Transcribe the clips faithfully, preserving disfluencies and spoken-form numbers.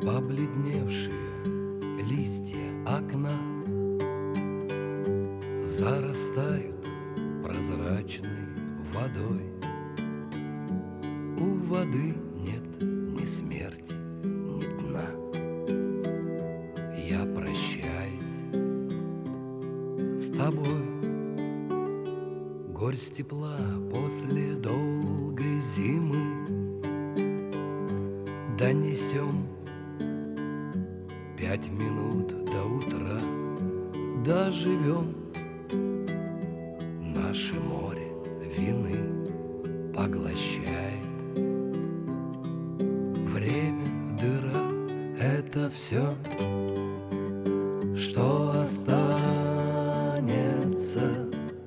Побледневшие листья окна зарастают прозрачной водой. У воды нет ни смерти, ни дна. Я прощаюсь с тобой. Горсть тепла после долгой зимы донесем. Пять минут до утра доживем. Наше море вины поглощает. Время, дыра — это все, что останется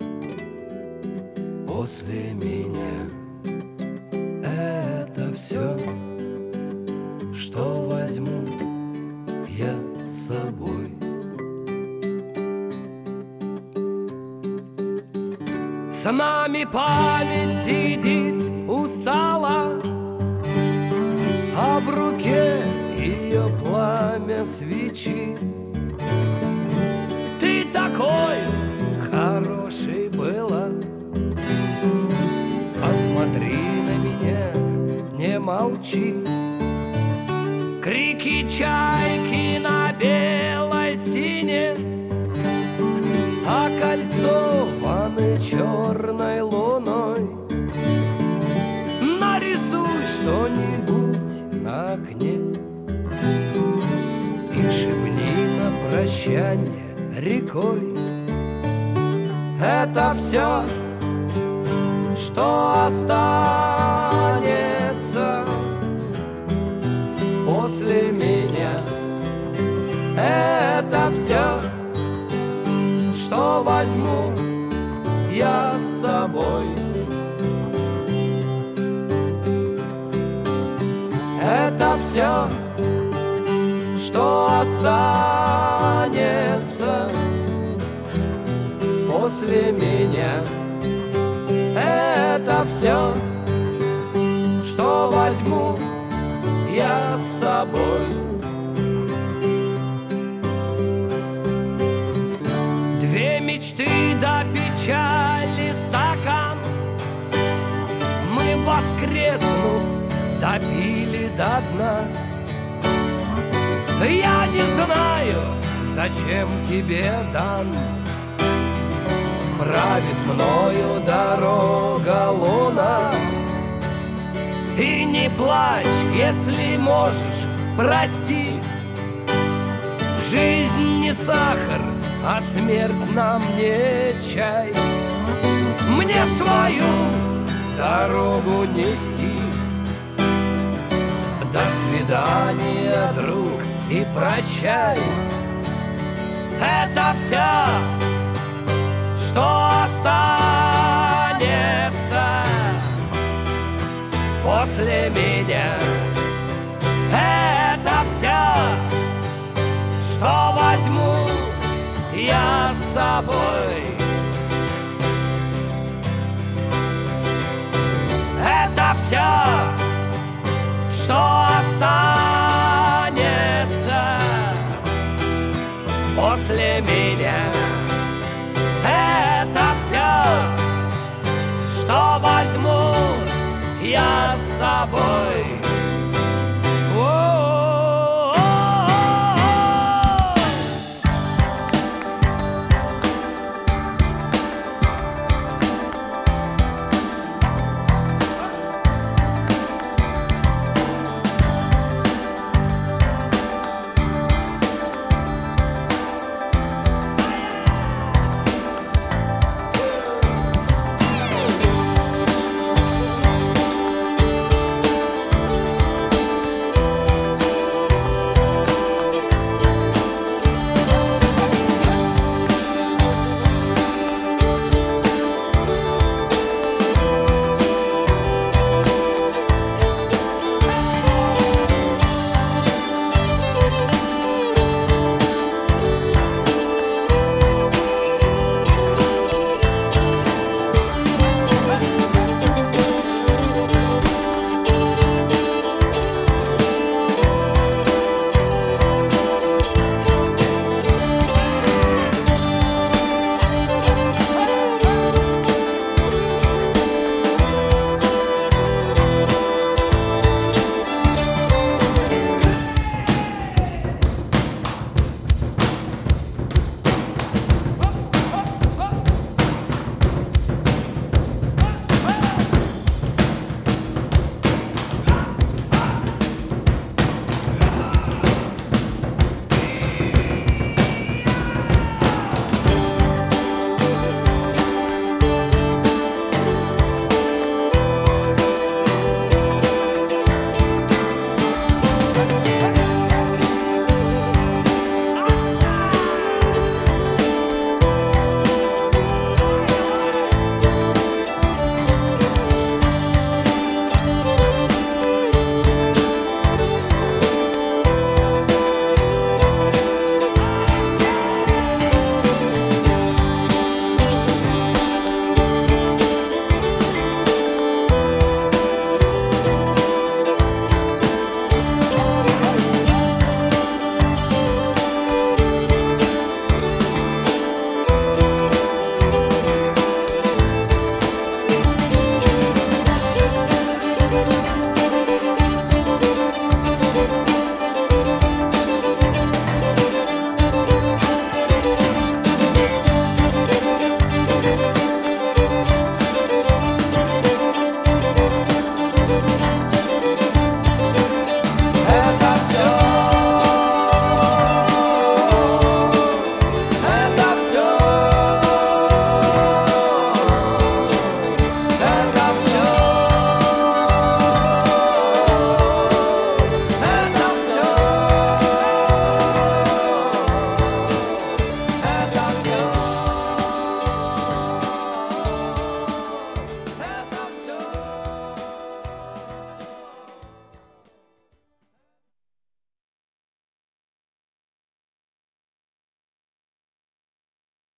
после меня. Это все, что возьму я с собой. С нами память сидит устала, а в руке ее пламя свечи. Ты такой хороший была, посмотри на меня, не молчи. Крики чайки на белой стене окольцованы черной луной. Нарисуй что-нибудь на окне и шепни на прощанье рекой. Это все, что останется после меня. Это все, что возьму я с собой. Это все, что останется после меня. Это все, что возьму я с собой. Две мечты до печали стакан мы, воскреснув, допили до дна. Я не знаю, зачем тебе дан. Правит мною дорога луна. И не плачь, если можешь, прости. Жизнь не сахар, а смерть нам не чай. Мне свою дорогу нести. До свидания, друг, и прощай. Это все, что останется после меня. Это все, что возьму я с собой. Это все, что останется после меня. Это все, что возьму я с собой.